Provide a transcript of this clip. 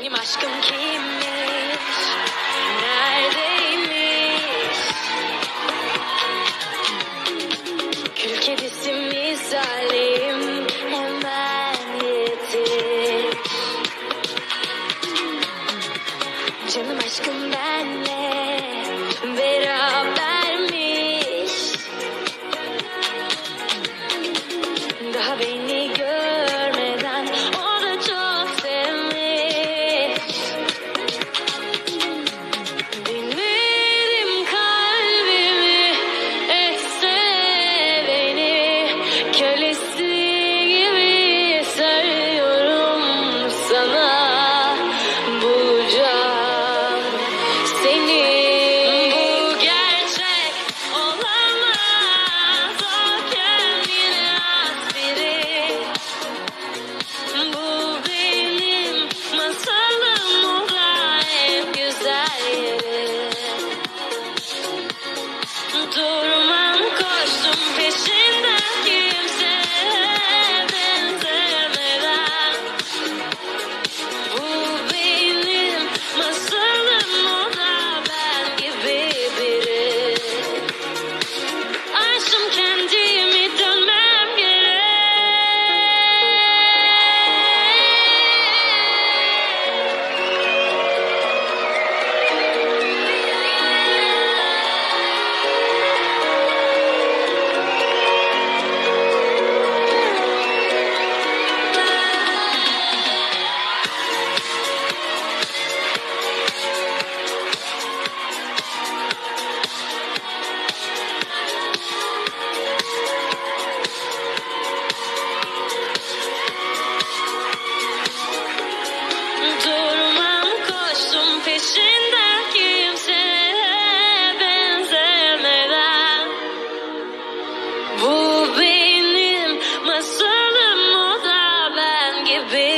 Benim aşkım kimmiş? Neredeymiş? Kül kedisi misalim, hemen yetiş. Canım aşkım benle berabermiş. Daha beni görmeden o da çok sevmiş. Dinledim kalbimi, etse beni, kölesi gibi sarıyorum sana. Bulacağım seni. Bu gerçek olamaz, o kendine has biri. Bu benim masalım, o da en güzel yeri. Durmam, koştum peşinden, kimseye benzemeden. Bu benim masalım, o da ben gibi biri. Aşkım kendimi dönmem gerek. Durmam, koştum peşinden, kimseye benzemeden. Bu benim masalım, o da ben gibi